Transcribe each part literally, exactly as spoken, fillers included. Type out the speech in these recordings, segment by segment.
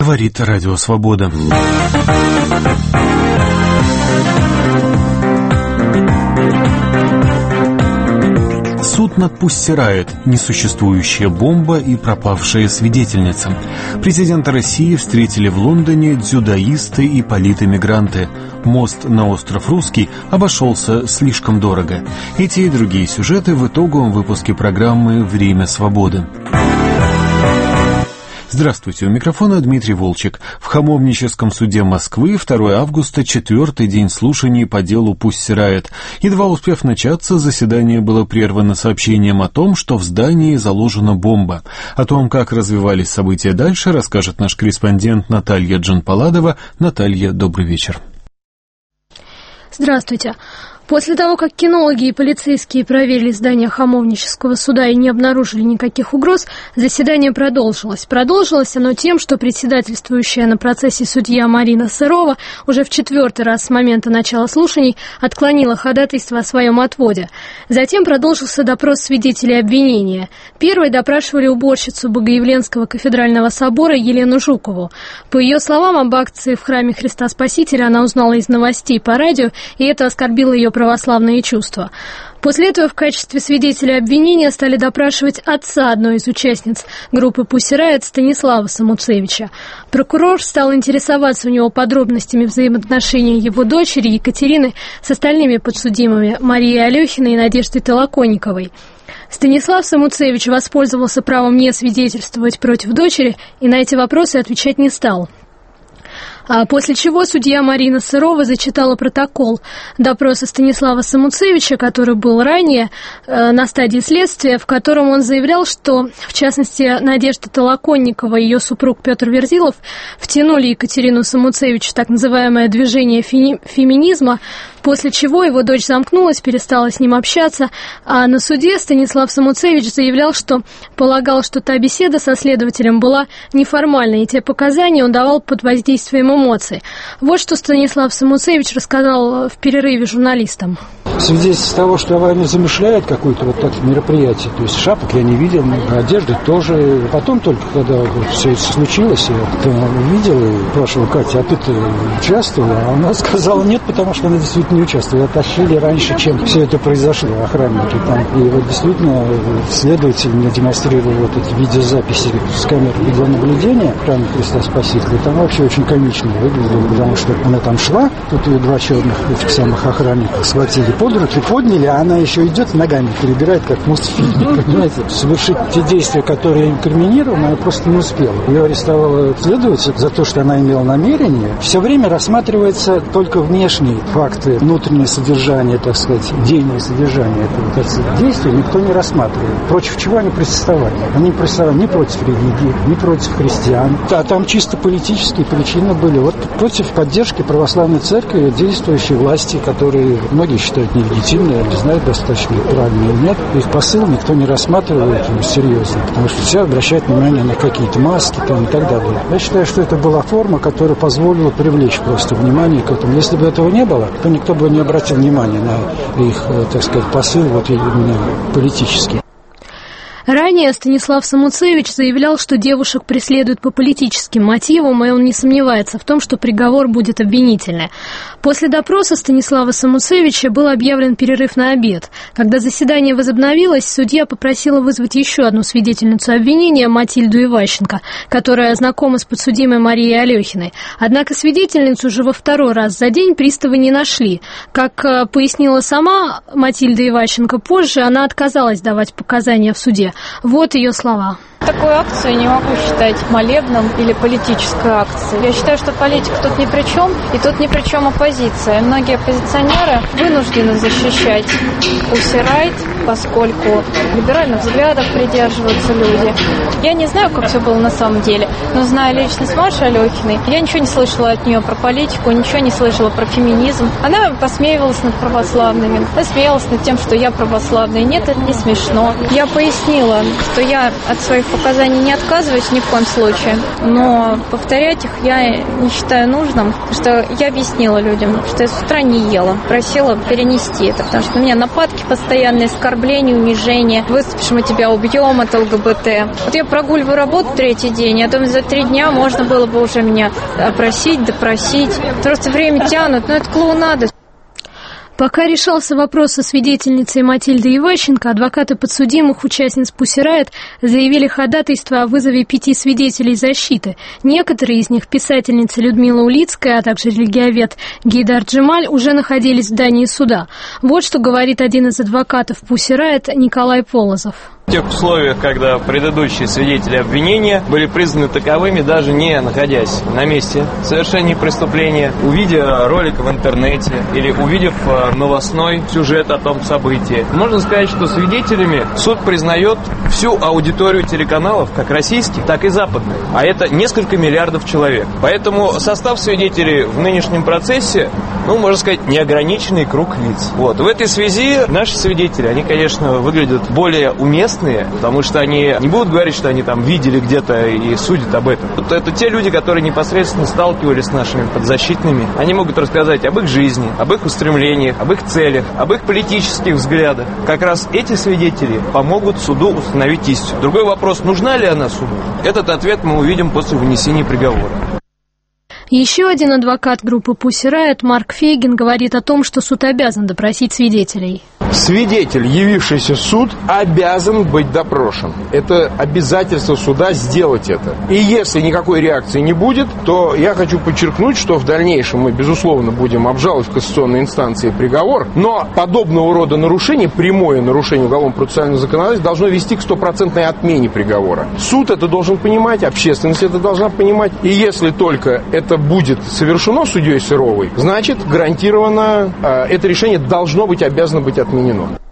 Говорит Радио Свобода. Суд над Пусси Райот, несуществующая бомба и пропавшая свидетельница. Президента России встретили в Лондоне дзюдоисты и политэмигранты. Мост на остров Русский обошелся слишком дорого. Эти и другие сюжеты в итоговом выпуске программы «Время свободы». Здравствуйте, у микрофона Дмитрий Волчек. В Хамовническом суде Москвы второго августа, четвертый день слушаний по делу Пусси Райот. Едва успев начаться, заседание было прервано сообщением о том, что в здании заложена бомба. О том, как развивались события дальше, расскажет наш корреспондент Наталья Джанпаладова. Наталья, добрый вечер. Здравствуйте. После того, как кинологи и полицейские проверили здание Хамовнического суда и не обнаружили никаких угроз, заседание продолжилось. Продолжилось оно тем, что председательствующая на процессе судья Марина Сырова уже в четвертый раз с момента начала слушаний отклонила ходатайство о своем отводе. Затем продолжился допрос свидетелей обвинения. Первой допрашивали уборщицу Богоявленского кафедрального собора Елену Жукову. По ее словам, об акции в храме Христа Спасителя она узнала из новостей по радио, и это оскорбило ее православные чувства. После этого в качестве свидетеля обвинения стали допрашивать отца одной из участниц группы Пусси Райот Станислава Самуцевича. Прокурор стал интересоваться у него подробностями взаимоотношений его дочери Екатерины с остальными подсудимыми Марией Алехиной и Надеждой Толоконниковой. Станислав Самуцевич воспользовался правом не свидетельствовать против дочери и на эти вопросы отвечать не стал. После чего судья Марина Сырова зачитала протокол допроса Станислава Самуцевича, который был ранее э, на стадии следствия, в котором он заявлял, что, в частности, Надежда Толоконникова и ее супруг Петр Верзилов втянули Екатерину Самуцевич в так называемое движение феми- феминизма, после чего его дочь замкнулась, перестала с ним общаться, а на суде Станислав Самуцевич заявлял, что полагал, что та беседа со следователем была неформальной, и те показания он давал под воздействием эмоций. Вот что Станислав Самуцевич рассказал в перерыве журналистам. Свидетельство того, что Авария замышляет какое-то вот такое мероприятие, то есть шапок я не видел, одежды тоже. Потом только, когда вот все это случилось, я увидел и спрашивал: Катя, а ты-то участвовала? А она сказала: нет, потому что она действительно не участвовала. Тащили раньше, чем все это произошло, охранники там. И вот действительно следователь мне демонстрировал вот эти видеозаписи с камер видеонаблюдения в храме Христа Спасителя. Там вообще очень комично выглядело, потому что она там шла, тут ее два черных этих самых охранников схватили под руки, подняли, а она еще идет ногами, перебирает, как в Мосфильме. Понимаете, совершить те действия, которые инкриминированы, она просто не успела. Ее арестовал следователь за то, что она имела намерение. Все время рассматривается только внешние факты, внутреннее содержание, так сказать, дейное содержание этого, так сказать, действия никто не рассматривает. Против чего они протестовали? Они протестовали не против религии, не против христиан, а там чисто политические причины были. Вот против поддержки православной церкви, действующей власти, которые многие считают нелегитимной, я не знаю, достаточно правильно или нет. Их посыл никто не рассматривает серьезно, потому что все обращают внимание на какие-то маски там и так далее. Я считаю, что это была форма, которая позволила привлечь просто внимание к этому. Если бы этого не было, то никто бы не обратил внимания на их, так сказать, посыл вот именно политический. Ранее Станислав Самуцевич заявлял, что девушек преследуют по политическим мотивам, и он не сомневается в том, что приговор будет обвинительный. После допроса Станислава Самуцевича был объявлен перерыв на обед. Когда заседание возобновилось, судья попросила вызвать еще одну свидетельницу обвинения, Матильду Иващенко, которая знакома с подсудимой Марией Алехиной. Однако свидетельницу уже во второй раз за день приставы не нашли. Как пояснила сама Матильда Иващенко позже, она отказалась давать показания в суде. Вот ее слова. Такую акцию не могу считать молебном или политической акцией. Я считаю, что политика тут ни при чем, и тут ни при чем оппозиция. Многие оппозиционеры вынуждены защищать Пусси Райот, поскольку либеральных взглядов придерживаются люди. Я не знаю, как все было на самом деле, но знаю личность Маши Алехиной. Я ничего не слышала от нее про политику, ничего не слышала про феминизм. Она посмеивалась над православными, посмеялась над тем, что я православная. Нет, это не смешно. Я пояснила, что я от своих показаний не отказываюсь ни в коем случае, но повторять их я не считаю нужным, потому что я объяснила людям, что я с утра не ела, просила перенести это, потому что на меня нападки постоянные оскорбления, унижения. Выступишь, мы тебя убьем от ЛГБТ. Вот я прогуливаю работу третий день, я думаю, за три дня можно было бы уже меня опросить, допросить. Просто время тянут, но это клоунада. Пока решался вопрос со свидетельницей Матильдой Иващенко, адвокаты подсудимых, участниц Pussy Riot, заявили ходатайство о вызове пяти свидетелей защиты. Некоторые из них, писательница Людмила Улицкая, а также религиовед Гейдар Джемаль, уже находились в здании суда. Вот что говорит один из адвокатов Pussy Riot Николай Полозов. В тех условиях, когда предыдущие свидетели обвинения были признаны таковыми, даже не находясь на месте совершения преступления, увидев ролик в интернете или увидев новостной сюжет о том событии. Можно сказать, что свидетелями суд признает всю аудиторию телеканалов, как российских, так и западных. А это несколько миллиардов человек. Поэтому состав свидетелей в нынешнем процессе, ну, можно сказать, неограниченный круг лиц. Вот. В этой связи наши свидетели, они, конечно, выглядят более уместно, потому что они не будут говорить, что они там видели где-то и судят об этом. Это те люди, которые непосредственно сталкивались с нашими подзащитными. Они могут рассказать об их жизни, об их устремлениях, об их целях, об их политических взглядах. Как раз эти свидетели помогут суду установить истину. Другой вопрос, нужна ли она суду? Этот ответ мы увидим после вынесения приговора. Еще один адвокат группы Pussy Riot Марк Фейгин говорит о том, что суд обязан допросить свидетелей. Свидетель, явившийся в суд, обязан быть допрошен. Это обязательство суда сделать это. И если никакой реакции не будет, то я хочу подчеркнуть, что в дальнейшем мы, безусловно, будем обжаловать в кассационной инстанции приговор, но подобного рода нарушение, прямое нарушение уголовно-процессуального законодательства, должно вести к стопроцентной отмене приговора. Суд это должен понимать, общественность это должна понимать. И если только это будет совершено судьей Серовой, значит, гарантированно э, это решение должно быть, обязано быть отменено.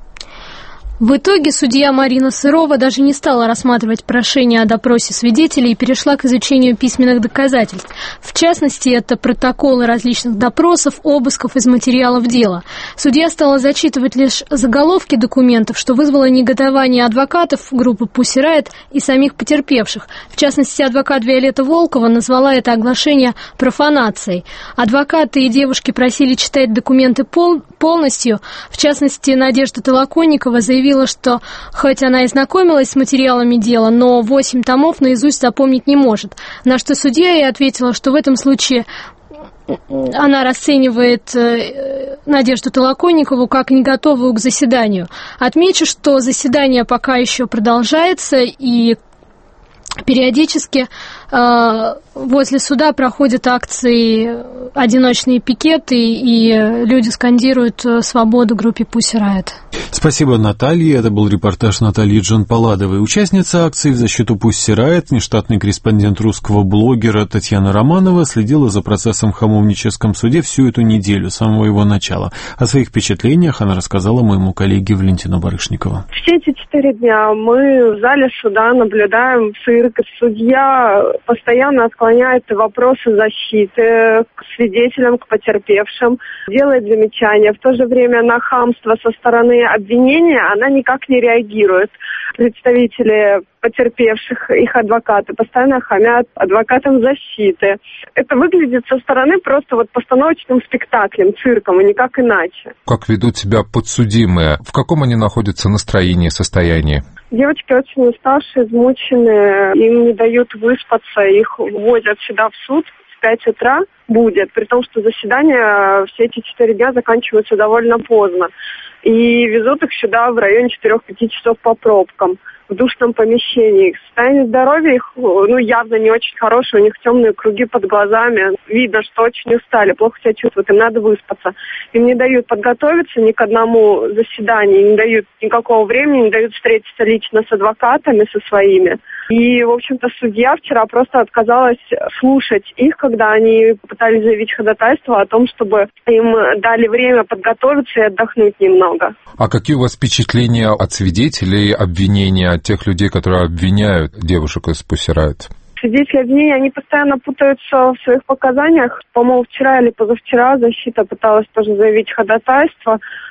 В итоге судья Марина Сырова даже не стала рассматривать прошение о допросе свидетелей и перешла к изучению письменных доказательств. В частности, это протоколы различных допросов, обысков из материалов дела. Судья стала зачитывать лишь заголовки документов, что вызвало негодование адвокатов группы Pussy Riot и самих потерпевших. В частности, адвокат Виолетта Волкова назвала это оглашение профанацией. Адвокаты и девушки просили читать документы пол- полностью. В частности, Надежда Толоконникова заявила, что хоть она и знакомилась с материалами дела, но восемь томов наизусть запомнить не может. На что судья ей ответила, что в этом случае она расценивает Надежду Толоконникову как не готовую к заседанию. Отмечу, что заседание пока еще продолжается, и периодически э, возле суда проходят акции, одиночные пикеты, и люди скандируют свободу группе Pussy Riot. Спасибо, Наталья. Это был репортаж Натальи Джанпаладовой. Участница акции в защиту Pussy Riot, внештатный корреспондент русского блогера Татьяна Романова, следила за процессом в Хамовническом суде всю эту неделю, с самого его начала. О своих впечатлениях она рассказала моему коллеге Валентину Барышникову. Все эти четыре дня мы в зале суда наблюдаем цирк. Судья постоянно отклоняет вопросы защиты к свидетелям, к потерпевшим, делает замечания. В то же время на хамство со стороны обвинения она никак не реагирует. Представители потерпевших, их адвокаты, постоянно хамят адвокатам защиты. Это выглядит со стороны просто вот постановочным спектаклем, цирком, и никак иначе. Как ведут себя подсудимые? В каком они находятся настроении, состоянии? Девочки очень уставшие, измученные, им не дают выспаться, их возят сюда в суд в пять утра будет, при том, что заседания все эти четыре дня заканчиваются довольно поздно. И везут их сюда в районе четырех-пяти часов по пробкам, в душном помещении. Состояние здоровья их, ну, явно не очень хорошее, у них темные круги под глазами, видно, что очень устали, плохо себя чувствуют, им надо выспаться. Им не дают подготовиться ни к одному заседанию, не дают никакого времени, не дают встретиться лично с адвокатами, со своими. И, в общем-то, судья вчера просто отказалась слушать их, когда они пытались заявить ходатайство о том, чтобы им дали время подготовиться и отдохнуть немного. А какие у вас впечатления от свидетелей обвинения, от тех людей, которые обвиняют девушек из Pussy Riot? Свидетели обвинения, они постоянно путаются в своих показаниях. По-моему, вчера или позавчера защита пыталась тоже заявить ходатайство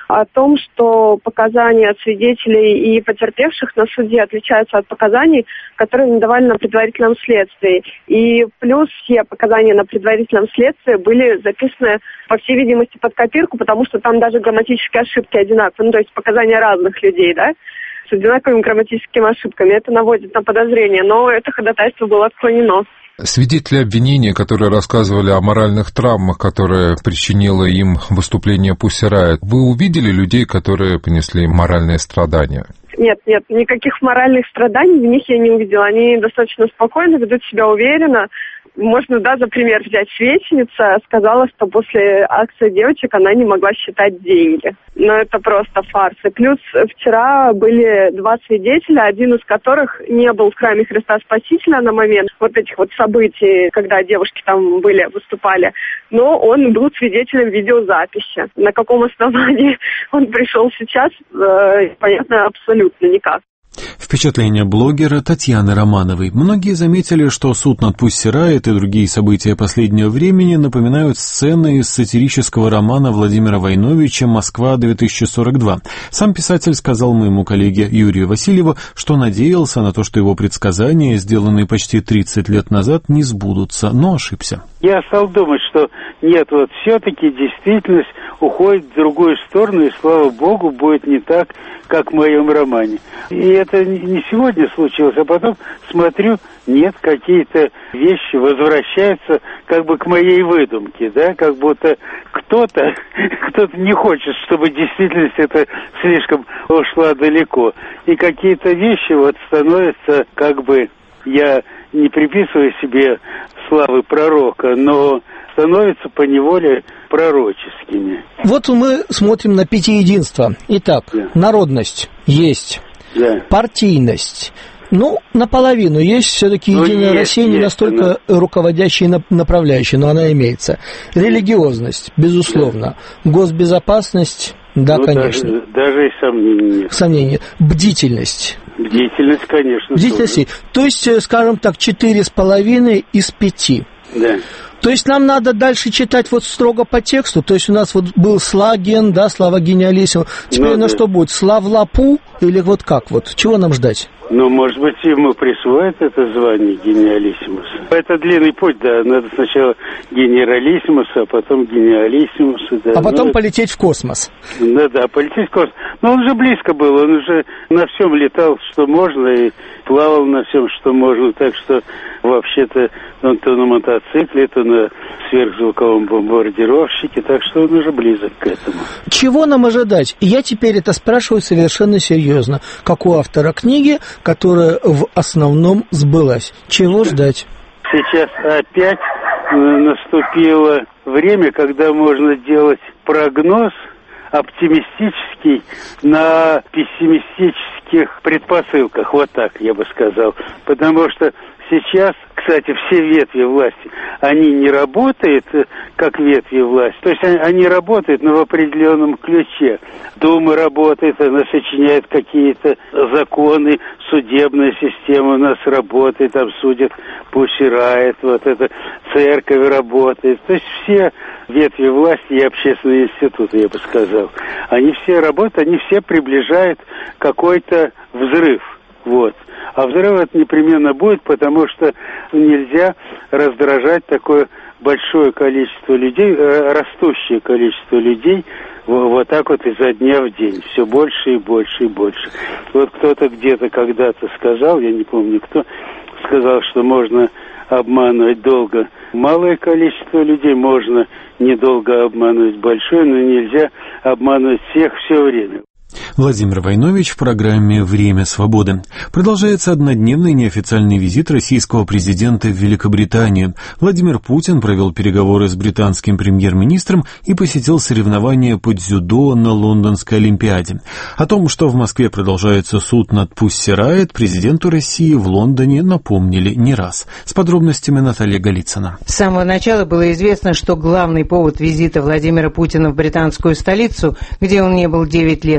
о том, что показания свидетелей и потерпевших на суде отличаются от показаний, которые они давали на предварительном следствии. И плюс все показания на предварительном следствии были записаны, по всей видимости, под копирку, потому что там даже грамматические ошибки одинаковые, ну, то есть показания разных людей, да, с одинаковыми грамматическими ошибками. Это наводит на подозрение, но это ходатайство было отклонено. Свидетели обвинения, которые рассказывали о моральных травмах, которые причинило им выступление Pussy Riot, вы увидели людей, которые понесли моральные страдания? Нет, нет, никаких моральных страданий в них я не увидела. Они достаточно спокойно, ведут себя уверенно. Можно, да, за пример взять светильница, сказала, что после акции девочек она не могла считать деньги. Но это просто фарс. И плюс вчера были два свидетеля, один из которых не был в храме Христа Спасителя на момент вот этих вот событий, когда девушки там были, выступали. Но он был свидетелем видеозаписи. На каком основании он пришел сейчас, э, понятно, абсолютно никак. Впечатление блогера Татьяны Романовой. Многие заметили, что суд над Pussy Riot и другие события последнего времени напоминают сцены из сатирического романа Владимира Войновича «Москва-две тысячи сорок два». Сам писатель сказал моему коллеге Юрию Васильеву, что надеялся на то, что его предсказания, сделанные почти тридцать лет назад, не сбудутся, но ошибся. Я стал думать, что нет, вот все-таки действительность уходит в другую сторону, и, слава богу, будет не так, как в моем романе. И это не сегодня случилось, а потом смотрю, нет, какие-то вещи возвращаются как бы к моей выдумке, да, как будто кто-то, кто-то не хочет, чтобы действительность это слишком ушла далеко. И какие-то вещи вот становятся как бы, я не приписываю себе славы пророка, но становятся поневоле пророческими. Вот мы смотрим на пятиединство. Итак, да. Народность есть, да. Партийность. Ну, наполовину есть все-таки ну, Единая есть, Россия, не есть, настолько она... руководящая и направляющая, но она имеется. Религиозность, безусловно. Да. Госбезопасность, да, ну, конечно. Даже, даже и сомнений нет. Сомнений. Бдительность. Бдительность, конечно. Бдительность. То есть, скажем так, четыре с половиной из пяти. Да. То есть нам надо дальше читать вот строго по тексту. То есть у нас вот был Слаген, да, Слава Гениалиссимус. Теперь ну, на да. что будет? Славлапу или вот как вот? Чего нам ждать? Ну, может быть, ему присвоят это звание гениалиссимуса. Это длинный путь, да. Надо сначала генералиссимуса, а потом гениалиссимуса, да. А потом ну, полететь в космос. Да, да, полететь в космос. Но он уже близко был, он уже на всем летал, что можно, и плавал на всем, что можно. Так что, вообще-то, он то на мотоцикле, то на сверхзвуковом бомбардировщике, так что он уже близок к этому. Чего нам ожидать? Я теперь это спрашиваю совершенно серьезно, как у автора книги, которая в основном сбылась. Чего ждать? Сейчас опять наступило время, когда можно делать прогноз оптимистический на пессимистических предпосылках, вот так я бы сказал. Потому что сейчас, кстати, все ветви власти, они не работают как ветви власти. То есть они, они работают, но в определенном ключе. Дума работает, она сочиняет какие-то законы, судебная система у нас работает, там судят Pussy Riot, вот эта церковь работает. То есть все ветви власти и общественные институты, я бы сказал, они все работают, они все приближают какой-то взрыв. Вот. А взрыв это непременно будет, потому что нельзя раздражать такое большое количество людей, растущее количество людей, вот так вот изо дня в день. Все больше и больше и больше. Вот кто-то где-то когда-то сказал, я не помню кто, сказал, что можно обманывать долго малое количество людей, можно недолго обманывать большое, но нельзя обманывать всех все время. Владимир Войнович в программе «Время свободы». Продолжается однодневный неофициальный визит российского президента в Великобританию. Владимир Путин провел переговоры с британским премьер-министром и посетил соревнования по дзюдо на Лондонской Олимпиаде. О том, что в Москве продолжается суд над Pussy Riot, президенту России в Лондоне напомнили не раз. С подробностями Наталья Голицына. С самого начала было известно, что главный повод визита Владимира Путина в британскую столицу, где он не был девять лет, не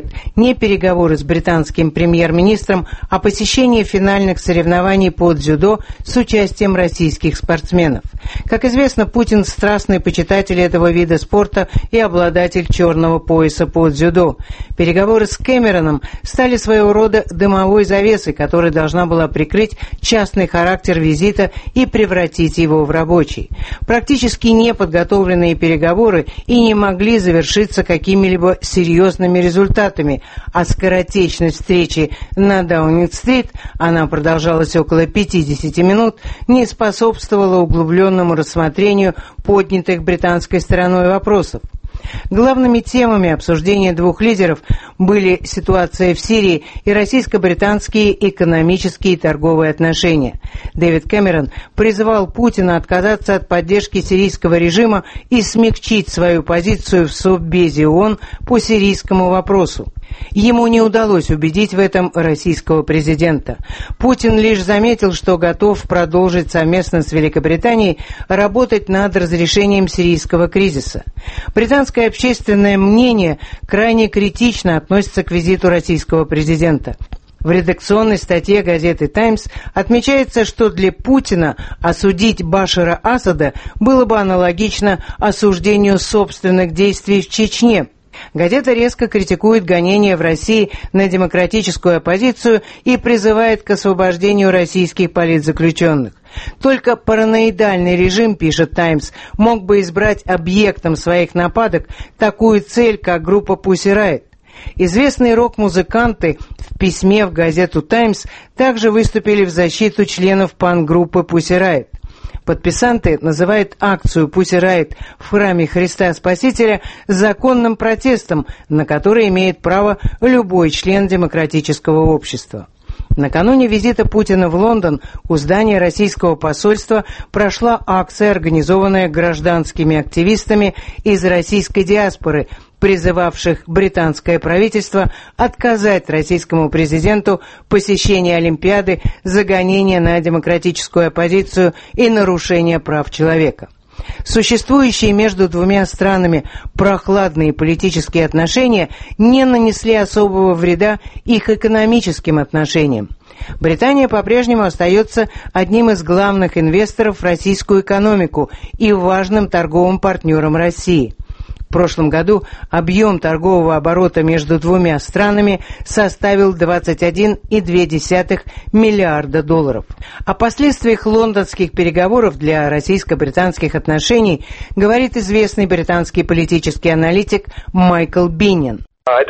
не переговоры с британским премьер-министром, а посещение финальных соревнований по дзюдо с участием российских спортсменов. Как известно, Путин страстный почитатель этого вида спорта и обладатель черного пояса по дзюдо. Переговоры с Кэмероном стали своего рода дымовой завесой, которая должна была прикрыть частный характер визита и превратить его в рабочий. Практически неподготовленные переговоры и не могли завершиться какими-либо серьезными результатами, а скоротечность встречи на Даунинг-стрит, она продолжалась около пятидесяти минут, не способствовала углубленному рассмотрению поднятых британской стороной вопросов. Главными темами обсуждения двух лидеров были ситуация в Сирии и российско-британские экономические и торговые отношения. Дэвид Кэмерон призвал Путина отказаться от поддержки сирийского режима и смягчить свою позицию в Совбезе ООН по сирийскому вопросу. Ему не удалось убедить в этом российского президента. Путин лишь заметил, что готов продолжить совместно с Великобританией работать над разрешением сирийского кризиса. Британское общественное мнение крайне критично относится к визиту российского президента. В редакционной статье газеты «Таймс» отмечается, что для Путина осудить Башара Асада было бы аналогично осуждению собственных действий в Чечне. Газета резко критикует гонения в России на демократическую оппозицию и призывает к освобождению российских политзаключенных. Только параноидальный режим, пишет «Таймс», мог бы избрать объектом своих нападок такую цель, как группа Pussy Riot. Известные рок-музыканты в письме в газету «Таймс» также выступили в защиту членов панк-группы Pussy Riot. Подписанты называют акцию Pussy Riot в храме Христа Спасителя законным протестом, на который имеет право любой член демократического общества. Накануне визита Путина в Лондон у здания российского посольства прошла акция, организованная гражданскими активистами из российской диаспоры, призывавших британское правительство отказать российскому президенту в посещении Олимпиады за гонение на демократическую оппозицию и нарушение прав человека. Существующие между двумя странами прохладные политические отношения не нанесли особого вреда их экономическим отношениям. Британия по-прежнему остается одним из главных инвесторов в российскую экономику и важным торговым партнером России. В прошлом году объем торгового оборота между двумя странами составил двадцать один целых две десятых миллиарда долларов. О последствиях лондонских переговоров для российско-британских отношений говорит известный британский политический аналитик Майкл Биннин.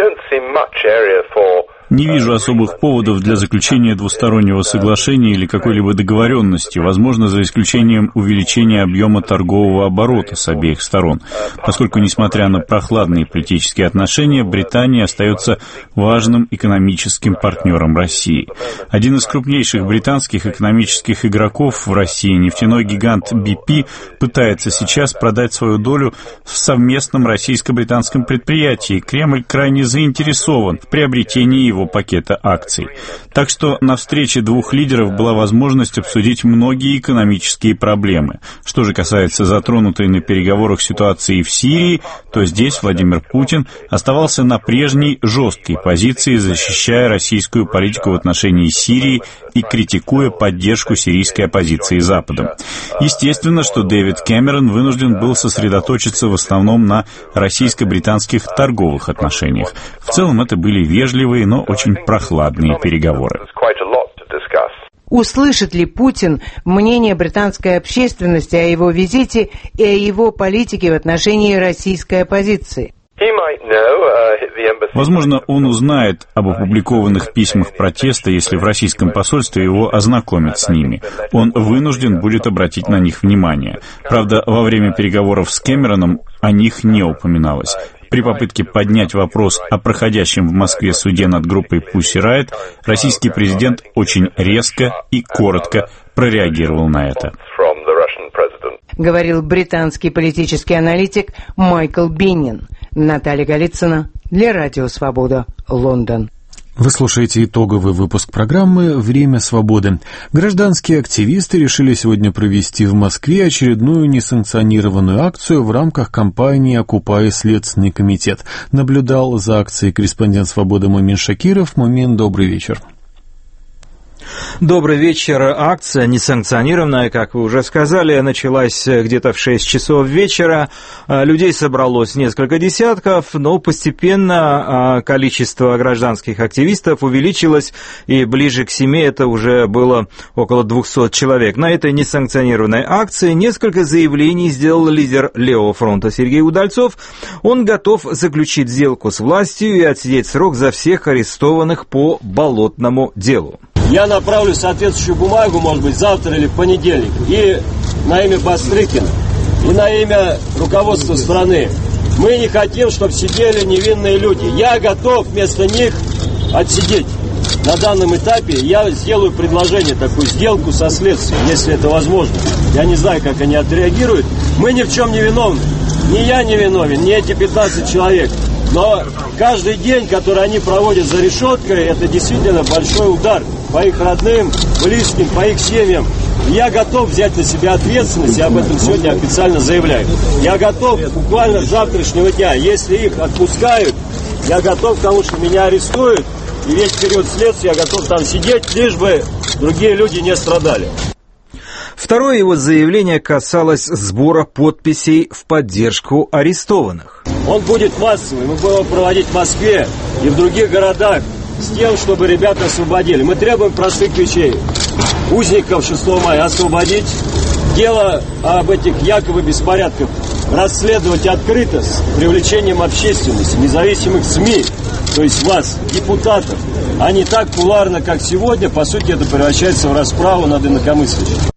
Не вижу особых поводов для заключения двустороннего соглашения или какой-либо договоренности, возможно, за исключением увеличения объема торгового оборота с обеих сторон, поскольку, несмотря на прохладные политические отношения, Британия остается важным экономическим партнером России. Один из крупнейших британских экономических игроков в России, нефтяной гигант би пи, пытается сейчас продать свою долю в совместном российско-британском предприятии. Кремль крайне заинтересован в приобретении его пакета акций. Так что на встрече двух лидеров была возможность обсудить многие экономические проблемы. Что же касается затронутой на переговорах ситуации в Сирии, то здесь Владимир Путин оставался на прежней жесткой позиции, защищая российскую политику в отношении Сирии и критикуя поддержку сирийской оппозиции Западом. Естественно, что Дэвид Кэмерон вынужден был сосредоточиться в основном на российско-британских торговых отношениях. В целом это были вежливые, но очень прохладные переговоры. Услышит ли Путин мнение британской общественности о его визите и о его политике в отношении российской оппозиции? Возможно, он узнает об опубликованных письмах протеста, если в российском посольстве его ознакомят с ними. Он вынужден будет обратить на них внимание. Правда, во время переговоров с Кэмероном о них не упоминалось. При попытке поднять вопрос о проходящем в Москве суде над группой Pussy Riot, российский президент очень резко и коротко прореагировал на это. Говорил британский политический аналитик Майкл Биннин. Наталья Голицына для Радио Свобода, Лондон. Вы слушаете итоговый выпуск программы «Время свободы». Гражданские активисты решили сегодня провести в Москве очередную несанкционированную акцию в рамках кампании «Окупай Следственный комитет». Наблюдал за акцией корреспондент «Свободы» Мумин Шакиров. Мумин, добрый вечер. Добрый вечер. Акция несанкционированная, как вы уже сказали, началась где-то в шесть часов вечера. Людей собралось несколько десятков, но постепенно количество гражданских активистов увеличилось, и ближе к семи это уже было около двухсот человек. На этой несанкционированной акции несколько заявлений сделал лидер Левого фронта Сергей Удальцов. Он готов заключить сделку с властью и отсидеть срок за всех арестованных по болотному делу. Я направлю соответствующую бумагу, может быть, завтра или в понедельник, и на имя Бастрыкина, и на имя руководства страны. Мы не хотим, чтобы сидели невинные люди. Я готов вместо них отсидеть. На данном этапе я сделаю предложение, такую сделку со следствием, если это возможно. Я не знаю, как они отреагируют. Мы ни в чем не виновны. Ни я не виновен, ни эти пятнадцать человек. Но каждый день, который они проводят за решеткой, это действительно большой удар по их родным, близким, по их семьям. Я готов взять на себя ответственность, я об этом сегодня официально заявляю. Я готов буквально с завтрашнего дня, если их отпускают, я готов к тому, что меня арестуют, и весь период следствия я готов там сидеть, лишь бы другие люди не страдали. Второе его заявление касалось сбора подписей в поддержку арестованных. Он будет массовый, мы будем его проводить в Москве и в других городах с тем, чтобы ребят освободили. Мы требуем простых вещей. Узников шестого мая освободить, дело об этих якобы беспорядках расследовать открыто с привлечением общественности, независимых СМИ, то есть вас, депутатов, а не так кулуарно, как сегодня. По сути, это превращается в расправу над инакомыслящими.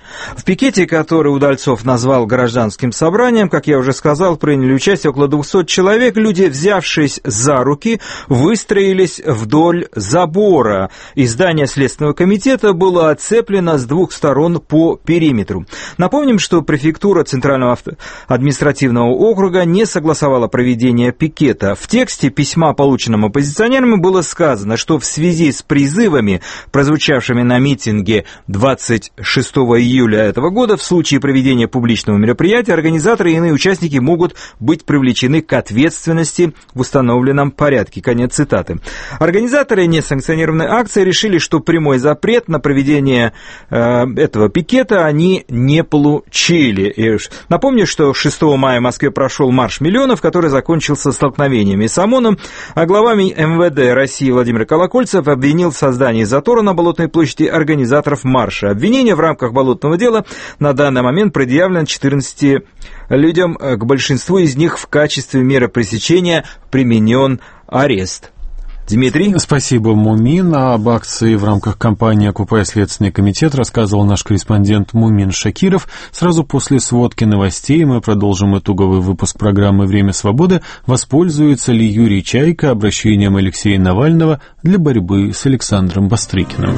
В пикете, который Удальцов назвал гражданским собранием, как я уже сказал, приняли участие около двухсот человек. Люди, взявшись за руки, выстроились вдоль забора. И здание Следственного комитета было оцеплено с двух сторон по периметру. Напомним, что префектура Центрального административного округа не согласовала проведение пикета. В тексте письма, полученном оппозиционерами, было сказано, что в связи с призывами, прозвучавшими на митинге двадцать шестого июля этого года, в случае проведения публичного мероприятия организаторы и иные участники могут быть привлечены к ответственности в установленном порядке. Конец цитаты. Организаторы несанкционированной акции решили, что прямой запрет на проведение э, этого пикета они не получили. И напомню, что шестого мая в Москве прошел марш миллионов, который закончился столкновениями с ОМОНом, а глава эм вэ дэ России Владимир Колокольцев обвинил в создании затора на Болотной площади организаторов марша. Обвинение в рамках болотного дела на данный момент предъявлено четырнадцати людям, к большинству из них в качестве меры пресечения применен арест. Дмитрий. Спасибо, Мумин. Об акции в рамках кампании «Окупай Следственный комитет» рассказывал наш корреспондент Мумин Шакиров. Сразу после сводки новостей мы продолжим итоговый выпуск программы «Время свободы». Воспользуется ли Юрий Чайка обращением Алексея Навального для борьбы с Александром Бастрыкиным?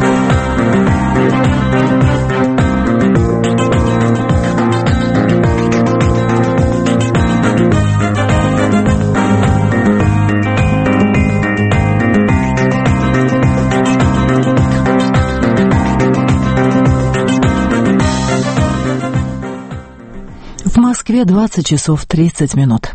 В Москве двадцать часов тридцать минут.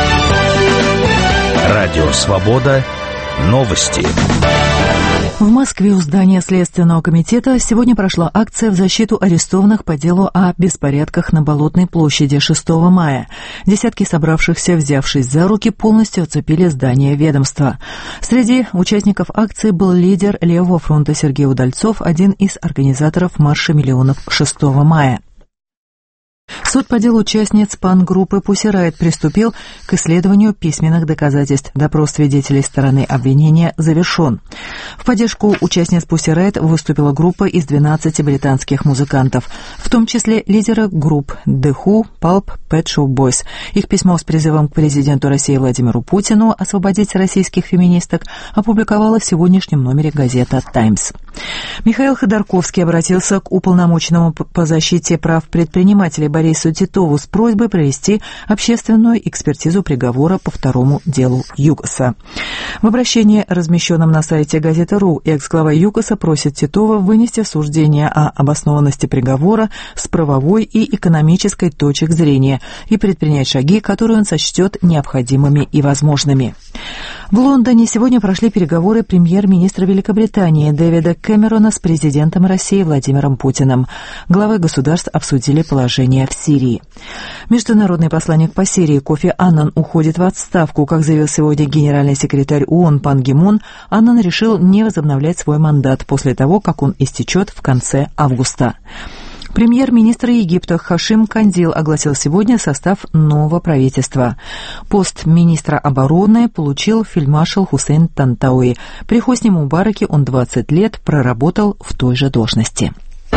Радио «Свобода». Новости. В Москве у здания Следственного комитета сегодня прошла акция в защиту арестованных по делу о беспорядках на Болотной площади шестого мая. Десятки собравшихся, взявшись за руки, полностью оцепили здание ведомства. Среди участников акции был лидер Левого фронта Сергей Удальцов, один из организаторов марша миллионов шестого мая. Суд по делу участниц панк-группы «Пусси Райот» приступил к исследованию письменных доказательств. Допрос свидетелей стороны обвинения завершен. В поддержку участниц «Пусси Райот» выступила группа из двенадцати британских музыкантов, в том числе лидеры групп The Who, Pulp, Pet Shop Boys. Их письмо с призывом к президенту России Владимиру Путину освободить российских феминисток опубликовала в сегодняшнем номере газета «Таймс». Михаил Ходорковский обратился к уполномоченному по защите прав предпринимателей Бориса Борису Титову с просьбой провести общественную экспертизу приговора по второму делу ЮКОСа. В обращении, размещенном на сайте Газета.ру, экс-глава ЮКОСа просит Титова вынести суждение о обоснованности приговора с правовой и экономической точек зрения и предпринять шаги, которые он сочтет необходимыми и возможными. В Лондоне сегодня прошли переговоры премьер-министра Великобритании Дэвида Кэмерона с президентом России Владимиром Путиным. Главы государств обсудили положение в Сирии. Международный посланник по Сирии Кофи Аннан уходит в отставку. Как заявил сегодня генеральный секретарь ООН Пан Ги Мун, Аннан решил не возобновлять свой мандат после того, как он истечет в конце августа. Премьер-министр Египта Хашим Кандил огласил сегодня состав нового правительства. Пост министра обороны получил фельдмаршал Хусейн Тантауи. При Хосни Мубараке он двадцать лет проработал в той же должности.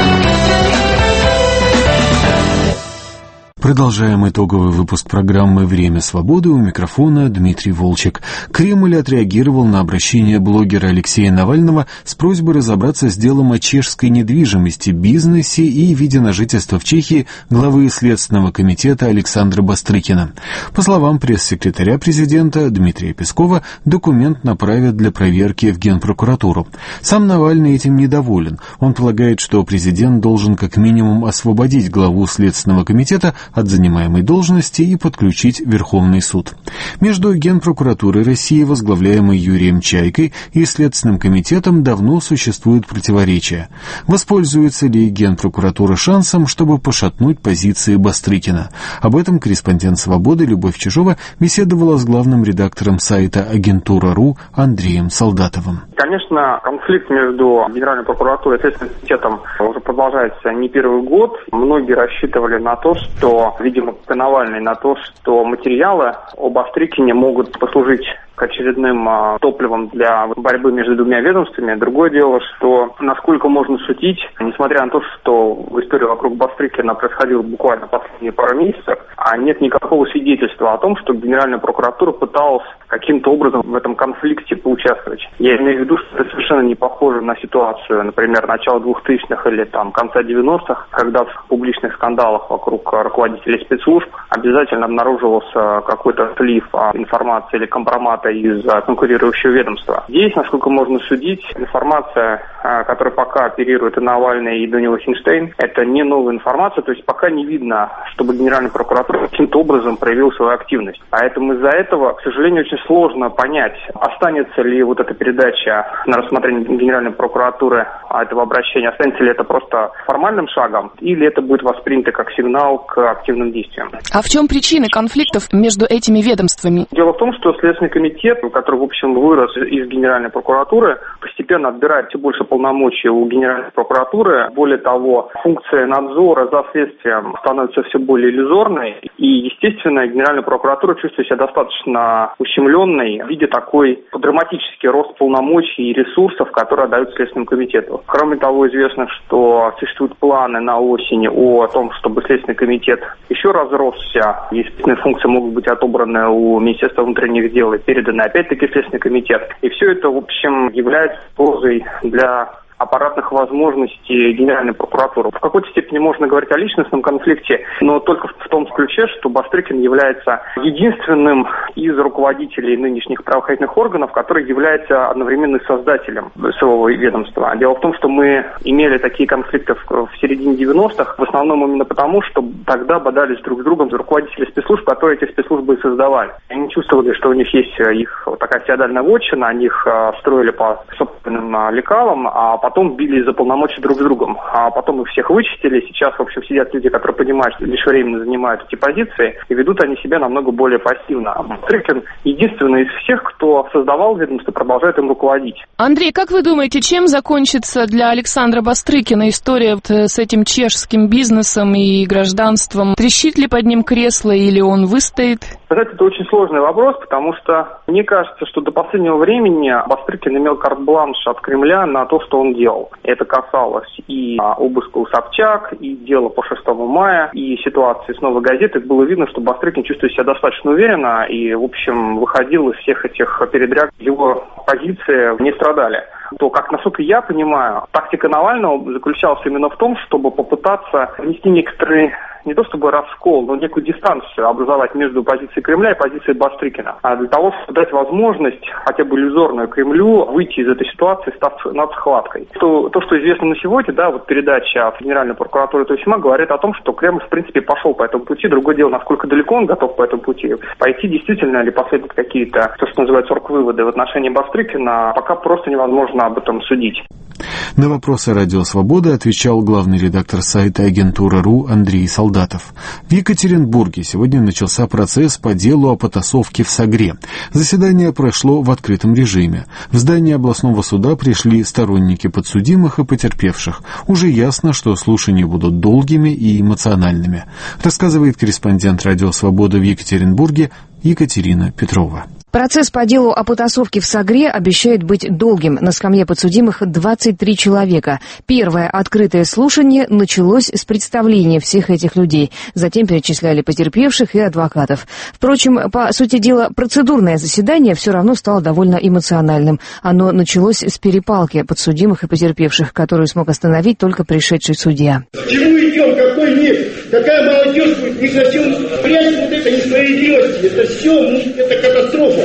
Продолжаем итоговый выпуск программы «Время свободы». У микрофона Дмитрий Волчек. Кремль отреагировал на обращение блогера Алексея Навального с просьбой разобраться с делом о чешской недвижимости, бизнесе и виде на жительство в Чехии главы Следственного комитета Александра Бастрыкина. По словам пресс-секретаря президента Дмитрия Пескова, документ направят для проверки в Генпрокуратуру. Сам Навальный этим недоволен. Он полагает, что президент должен как минимум освободить главу Следственного комитета от занимаемой должности и подключить Верховный суд. Между Генпрокуратурой России, возглавляемой Юрием Чайкой, и Следственным комитетом давно существуют противоречия. Воспользуется ли Генпрокуратура шансом, чтобы пошатнуть позиции Бастрыкина? Об этом корреспондент «Свободы» Любовь Чижова беседовала с главным редактором сайта Агентура.ру Андреем Солдатовым. Конечно, конфликт между Генеральной прокуратурой и Следственным комитетом уже продолжается не первый год. Многие рассчитывали на то, что видимо, Навальный, на то, что материалы об Бастрыкине могут послужить к очередным а, топливом для борьбы между двумя ведомствами. Другое дело, что насколько можно шутить, несмотря на то, что в истории вокруг Бастрыкина происходило буквально последние пару месяцев, а нет никакого свидетельства о том, что Генеральная прокуратура пыталась каким-то образом в этом конфликте поучаствовать. Я имею в виду, что это совершенно не похоже на ситуацию, например, начала двухтысячных или там конца девяностых, когда в публичных скандалах вокруг руководителей спецслужб обязательно обнаруживался какой-то слив информации или компромат из конкурирующего ведомства. Здесь, насколько можно судить, информация, которая пока оперирует и Навальный, и Данила Хинштейн, это не новая информация, то есть пока не видно, чтобы Генеральная прокуратура каким-то образом проявила свою активность. Поэтому из-за этого, к сожалению, очень сложно понять, останется ли вот эта передача на рассмотрение Генеральной прокуратуры этого обращения, останется ли это просто формальным шагом, или это будет воспринято как сигнал к активным действиям. А в чем причины конфликтов между этими ведомствами? Дело в том, что Следственный комитет, который, в общем, вырос из Генеральной прокуратуры, постепенно отбирает все больше полномочий у Генеральной прокуратуры. Более того, функция надзора за следствием становится все более иллюзорной. И, естественно, Генеральная прокуратура чувствует себя достаточно ущемленной, видя такой драматический рост полномочий и ресурсов, которые отдают Следственному комитету. Кроме того, известно, что существуют планы на осень о том, чтобы Следственный комитет еще разросся. Естественные функции могут быть отобраны у Министерства внутренних дел и переданы опять-таки в Следственный комитет. И все это, в общем, является пользой для аппаратных возможностей Генеральной прокуратуры. В какой-то степени можно говорить о личностном конфликте, но только в том ключе, что Бастрыкин является единственным из руководителей нынешних правоохранительных органов, который является одновременно создателем своего ведомства. Дело в том, что мы имели такие конфликты в, в середине девяностых, в основном именно потому, что тогда бодались друг с другом руководители спецслужб, которые эти спецслужбы и создавали. Они чувствовали, что у них есть их вот такая феодальная вотчина, они их строили по собственным лекалам, а потом бились за полномочия друг с другом. А потом их всех вычистили. Сейчас, в общем, сидят люди, которые понимают, что лишь временно занимают эти позиции, и ведут они себя намного более пассивно. А Бастрыкин единственный из всех, кто создавал ведомство, продолжает им руководить. Андрей, как вы думаете, чем закончится для Александра Бастрыкина история вот с этим чешским бизнесом и гражданством? Трещит ли под ним кресло или он выстоит? Знаете, это очень сложный вопрос, потому что мне кажется, что до последнего времени Бастрыкин имел карт-бланш от Кремля на то, что он делал. Это касалось и обыска у Собчак, и дела по шестому мая, и ситуации с «Новой газетой». Было видно, что Бастрыкин чувствует себя достаточно уверенно и, в общем, выходил из всех этих передряг. Его позиции не страдали. то, как, насколько я понимаю, тактика Навального заключалась именно в том, чтобы попытаться внести некоторые, не то чтобы раскол, но некую дистанцию образовать между позицией Кремля и позицией Бастрыкина. А для того, чтобы дать возможность, хотя бы иллюзорную, Кремлю выйти из этой ситуации, став над схваткой. То, то, что известно на сегодня, да, вот передача Генеральной прокуратуры Тосима говорит о том, что Кремль, в принципе, пошел по этому пути. Другое дело, насколько далеко он готов по этому пути пойти, действительно ли последуют какие-то, то, что называется, орг-выводы в отношении Бастрыкина, пока просто невозможно об этом судить. На вопросы «Радио Свобода» отвечал главный редактор сайта агентура РУ Андрей Солдатов. В Екатеринбурге сегодня начался процесс по делу о потасовке в Сагре. Заседание прошло в открытом режиме. В здание областного суда пришли сторонники подсудимых и потерпевших. Уже ясно, что слушания будут долгими и эмоциональными, рассказывает корреспондент «Радио Свобода» в Екатеринбурге Екатерина Петрова. Процесс по делу о потасовке в Сагре обещает быть долгим. На скамье подсудимых двадцать три человека. Первое открытое слушание началось с представления всех этих людей. Затем перечисляли потерпевших и адвокатов. Впрочем, по сути дела, процедурное заседание все равно стало довольно эмоциональным. Оно началось с перепалки подсудимых и потерпевших, которую смог остановить только пришедший судья. К чему идем? Какой мир? Какая молодежь будет? Не хотим прячь вот это несправедливость. Это все, это катастрофа.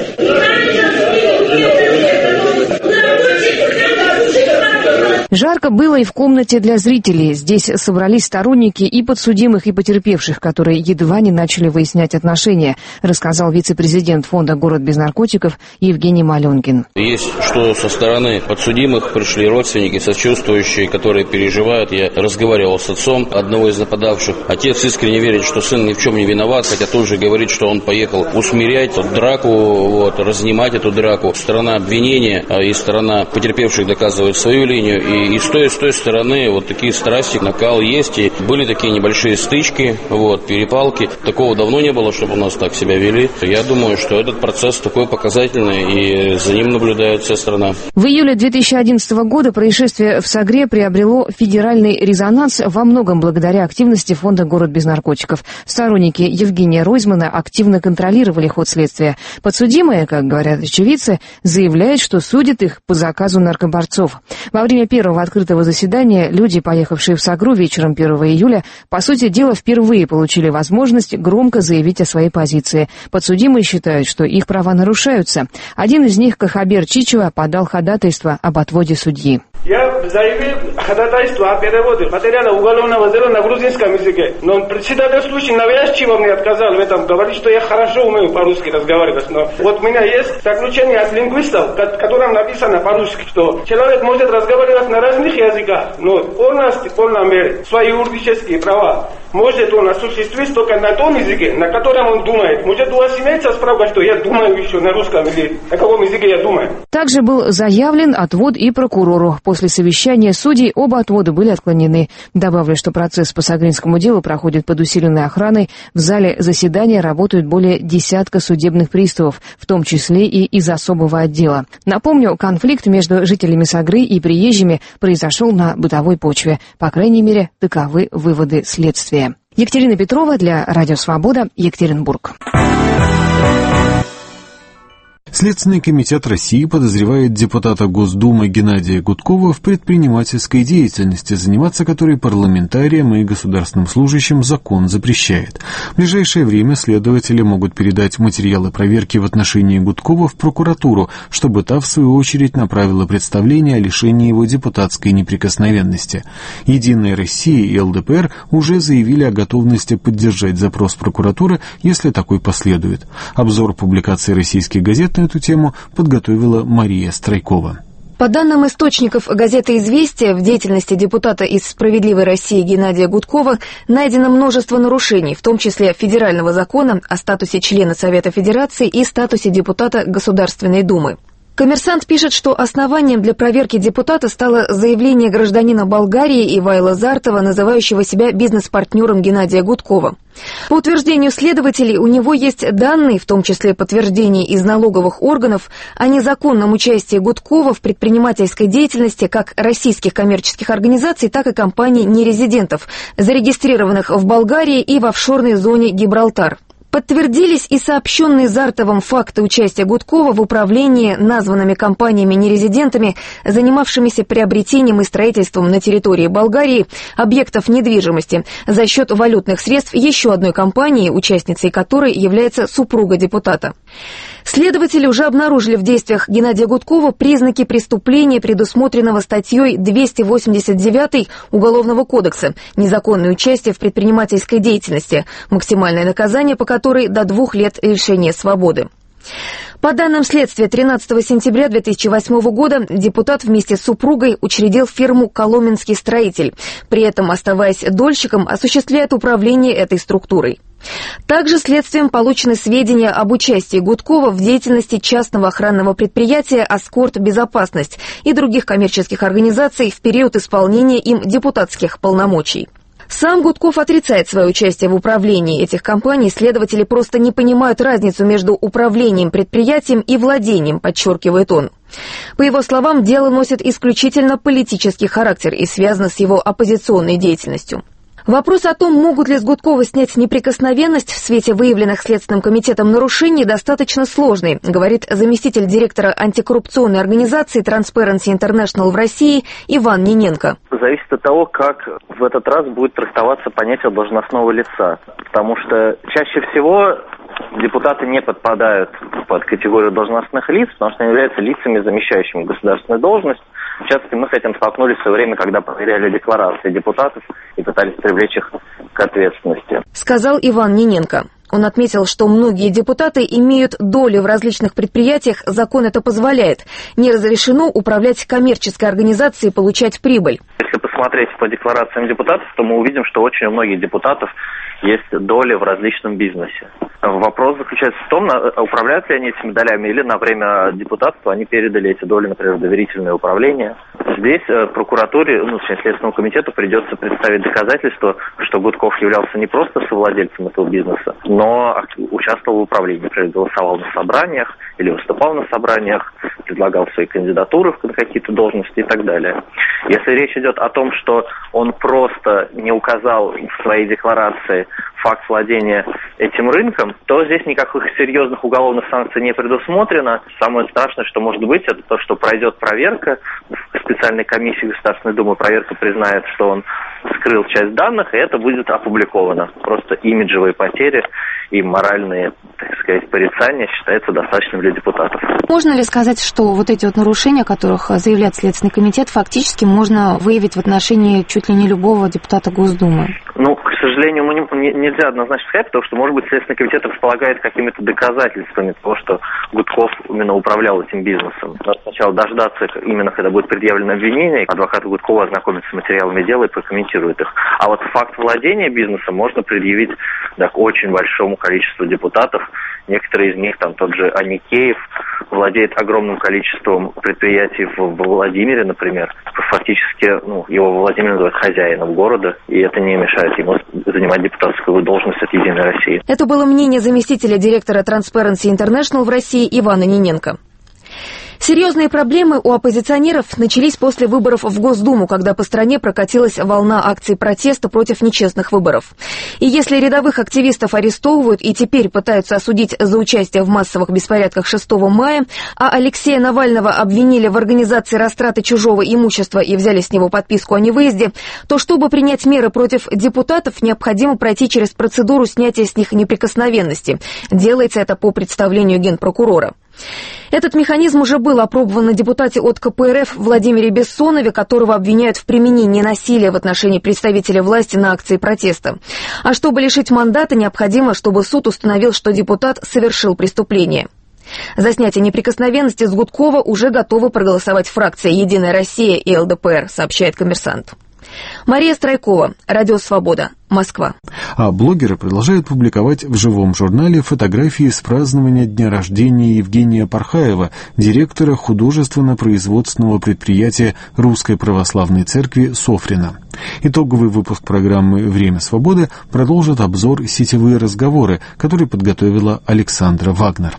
Жарко было и в комнате для зрителей. Здесь собрались сторонники и подсудимых, и потерпевших, которые едва не начали выяснять отношения, рассказал вице-президент фонда «Город без наркотиков» Евгений Маленкин. Есть, что со стороны подсудимых пришли родственники, сочувствующие, которые переживают. Я разговаривал с отцом одного из нападавших. Отец искренне верит, что сын ни в чем не виноват, хотя тут же говорит, что он поехал усмирять драку, вот, разнимать эту драку. Сторона обвинения и сторона потерпевших доказывают свою линию. И И с той, и с той стороны вот такие страсти, накал есть. И были такие небольшие стычки, вот, перепалки. Такого давно не было, чтобы у нас так себя вели. Я думаю, что этот процесс такой показательный, и за ним наблюдает вся страна. В июле две тысячи одиннадцатого года происшествие в Сагре приобрело федеральный резонанс во многом благодаря активности фонда «Город без наркотиков». Сторонники Евгения Ройзмана активно контролировали ход следствия. Подсудимые, как говорят очевидцы, заявляют, что судят их по заказу наркоборцов. Во время первого открытого заседания люди, поехавшие в Сагру вечером первого июля, по сути дела, впервые получили возможность громко заявить о своей позиции. Подсудимые считают, что их права нарушаются. Один из них, Кахабер Чичева, подал ходатайство об отводе судьи. Я заявил ходатайство о переводе материала уголовного дела на грузинском языке. Но председатель случай навязчиво мне отказал в этом. Говорит, что я хорошо умею по-русски разговаривать. Но вот у меня есть заключение от лингвистов, в котором написано по-русски, что человек может разговаривать на разных языках, но полностью, в полной мере свои юридические права может он осуществить только на том языке, на котором он думает. Может, у вас имеется справка, что я думаю еще на русском или на каком языке я думаю? Также был заявлен отвод и прокурору. После совещания судей оба отвода были отклонены. Добавлю, что процесс по сагринскому делу проходит под усиленной охраной. В зале заседания работают более десятка судебных приставов, в том числе и из особого отдела. Напомню, конфликт между жителями Сагры и приезжими произошел на бытовой почве. По крайней мере, таковы выводы следствия. Екатерина Петрова для «Радио Свобода», Екатеринбург. Следственный комитет России подозревает депутата Госдумы Геннадия Гудкова в предпринимательской деятельности, заниматься которой парламентариям и государственным служащим закон запрещает. В ближайшее время следователи могут передать материалы проверки в отношении Гудкова в прокуратуру, чтобы та, в свою очередь, направила представление о лишении его депутатской неприкосновенности. «Единая Россия» и эл дэ пэ эр уже заявили о готовности поддержать запрос прокуратуры, если такой последует. Обзор публикаций российских газет на эту тему подготовила Мария Страйкова. По данным источников газеты «Известия», в деятельности депутата из «Справедливой России» Геннадия Гудкова найдено множество нарушений, в том числе федерального закона о статусе члена Совета Федерации и статусе депутата Государственной Думы. «Коммерсант» пишет, что основанием для проверки депутата стало заявление гражданина Болгарии Ивайла Зартова, называющего себя бизнес-партнером Геннадия Гудкова. По утверждению следователей, у него есть данные, в том числе подтверждение из налоговых органов, о незаконном участии Гудкова в предпринимательской деятельности как российских коммерческих организаций, так и компаний нерезидентов, зарегистрированных в Болгарии и в офшорной зоне Гибралтар. Подтвердились и сообщенные Зартовым факты участия Гудкова в управлении названными компаниями-нерезидентами, занимавшимися приобретением и строительством на территории Болгарии объектов недвижимости за счет валютных средств еще одной компании, участницей которой является супруга депутата. Следователи уже обнаружили в действиях Геннадия Гудкова признаки преступления, предусмотренного статьей двести восемьдесят девять Уголовного кодекса «Незаконное участие в предпринимательской деятельности», максимальное наказание по которой до двух лет лишения свободы. По данным следствия, тринадцатого сентября две тысячи восьмого года депутат вместе с супругой учредил фирму «Коломенский строитель», при этом, оставаясь дольщиком, осуществляет управление этой структурой. Также следствием получены сведения об участии Гудкова в деятельности частного охранного предприятия «Аскорт Безопасность» и других коммерческих организаций в период исполнения им депутатских полномочий. Сам Гудков отрицает свое участие в управлении этих компаний, следователи просто не понимают разницу между управлением предприятием и владением, подчеркивает он. По его словам, дело носит исключительно политический характер и связано с его оппозиционной деятельностью. Вопрос о том, могут ли с Гудкова снять неприкосновенность в свете выявленных Следственным комитетом нарушений, достаточно сложный, говорит заместитель директора антикоррупционной организации Transparency International в России Иван Ниненко. Зависит от того, как в этот раз будет трактоваться понятие должностного лица. Потому что чаще всего депутаты не подпадают под категорию должностных лиц, потому что они являются лицами, замещающими государственную должность. В частности, мы с этим столкнулись в свое время, когда проверяли декларации депутатов и пытались привлечь их к ответственности. Сказал Иван Ниненко. Он отметил, что многие депутаты имеют доли в различных предприятиях, закон это позволяет. Не разрешено управлять коммерческой организацией и получать прибыль. Если посмотреть по декларациям депутатов, то мы увидим, что очень у многих депутатов есть доли в различном бизнесе. Вопрос заключается в том, управляют ли они этими долями или на время депутатства они передали эти доли, например, в доверительное управление. Здесь прокуратуре, ну, Следственному комитету придется представить доказательства, что Гудков являлся не просто совладельцем этого бизнеса, но участвовал в управлении, например, голосовал на собраниях или выступал на собраниях, предлагал свои кандидатуры на какие-то должности и так далее. Если речь идет о том, что он просто не указал в своей декларации факт владения этим рынком, то здесь никаких серьезных уголовных санкций не предусмотрено. Самое страшное, что может быть, это то, что пройдет проверка в специальной комиссии Государственной Думы, проверка признает, что он скрыл часть данных, и это будет опубликовано. Просто имиджевые потери и моральные, так сказать, порицания считаются достаточным для депутатов. Можно ли сказать, что вот эти вот нарушения, о которых заявляет Следственный комитет, фактически можно выявить в отношении чуть ли не любого депутата Госдумы? Ну, к сожалению, мы не, не, нельзя однозначно сказать, потому что, может быть, Следственный комитет располагает какими-то доказательствами того, что Гудков именно управлял этим бизнесом. Надо сначала дождаться, именно когда будет предъявлено обвинение, адвокаты Гудкова ознакомятся с материалами дела и прокомментируют их. А вот факт владения бизнесом можно предъявить да, к очень большому количеству депутатов. Некоторые из них, там тот же Аникеев, владеет огромным количеством предприятий в Владимире, например. Фактически ну, его Владимир называют хозяином города, и это не мешает ему занимать депутатскую должность от «Единой России». Это было мнение заместителя директора Transparency International в России Ивана Ниненко. Серьезные проблемы у оппозиционеров начались после выборов в Госдуму, когда по стране прокатилась волна акций протеста против нечестных выборов. И если рядовых активистов арестовывают и теперь пытаются осудить за участие в массовых беспорядках шестого мая, а Алексея Навального обвинили в организации растраты чужого имущества и взяли с него подписку о невыезде, то чтобы принять меры против депутатов, необходимо пройти через процедуру снятия с них неприкосновенности. Делается это по представлению генпрокурора. Этот механизм уже был опробован на депутате от ка пэ эр эф Владимире Бессонове, которого обвиняют в применении насилия в отношении представителей власти на акции протеста. А чтобы лишить мандата, необходимо, чтобы суд установил, что депутат совершил преступление. За снятие неприкосновенности с Гудкова уже готовы проголосовать фракции «Единая Россия» и эл дэ пэ эр, сообщает «Коммерсант». Мария Страйкова, Радио Свобода, Москва. А блогеры продолжают публиковать в живом журнале фотографии с празднования дня рождения Евгения Пархаева, директора художественно-производственного предприятия Русской Православной Церкви Софрина. Итоговый выпуск программы «Время свободы» продолжит обзор «Сетевые разговоры», который подготовила Александра Вагнер.